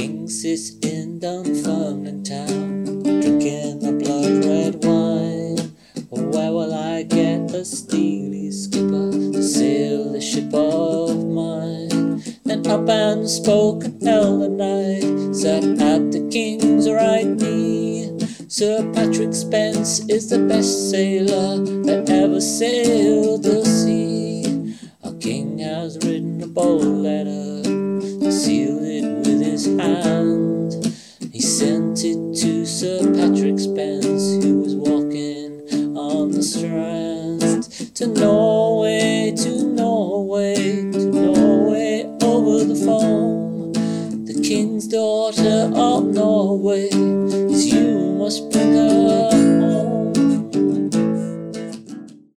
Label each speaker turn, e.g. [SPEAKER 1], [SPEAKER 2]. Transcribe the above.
[SPEAKER 1] king sits in Dunfermline town, drinking the blood red wine. Where will I get a steely skipper to sail the ship of mine? Then up and spoke an elder knight, sat at the king's right knee. Sir Patrick Spens is the best sailor that ever sailed the sea. Our king has written a bold letter, sealed it with his hand.